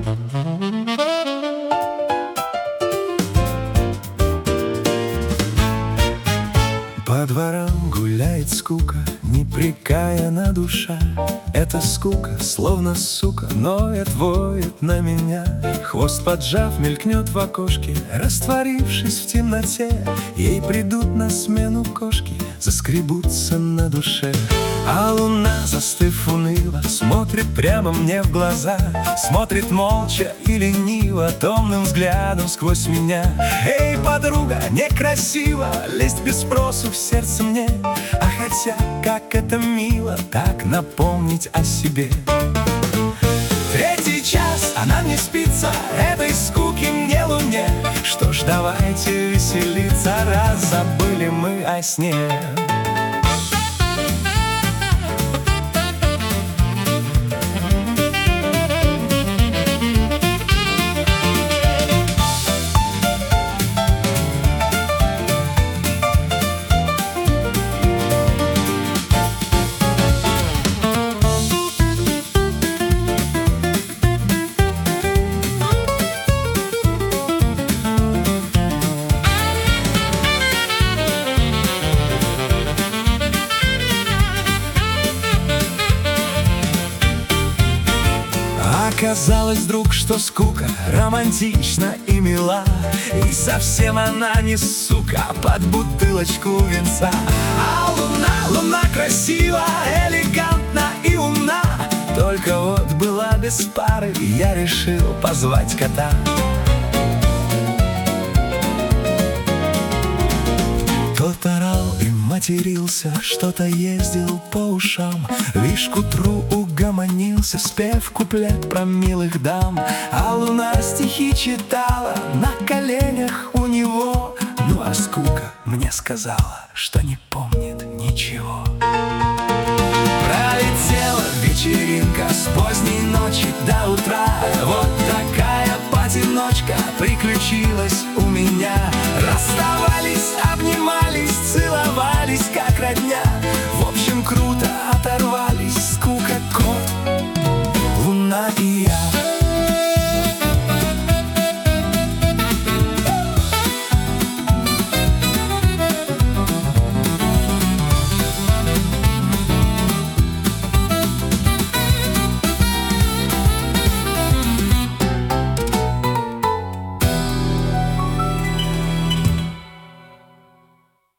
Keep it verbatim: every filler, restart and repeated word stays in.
По дворам гуляет скука, непрекаянна душа. Эта скука, словно сука, ноет, воет на меня. Хвост поджав, мелькнет в окошке, растворившись в темноте. Ей придут на смену кошки, заскребутся на душе. А луна, застыв уныло, смотрит прямо мне в глаза. Смотрит молча и лениво, томным взглядом сквозь меня. Эй, подруга, некрасиво лезть без спросу в сердце мне. А хотя, как это мило, так напомнить о себе. Третий час, она не спится, этой скуки мне луне. Что ж, давайте веселиться, раз забыли мы о сне. Оказалось вдруг, что скука романтична и мила, и совсем она не сука под бутылочку винца. А луна, луна красива, элегантна и умна. Только вот была без пары, и я решил позвать кота. Тот орал и матерился, что-то ездил по ушам. Лишь к утру угомонился, спев куплет про милых дам. А луна стихи читала на коленях у него. Ну а скука мне сказала, что не помнит ничего. Пролетела вечеринка с поздней ночи до утра. Вот такая пати-ночка приключилась у меня.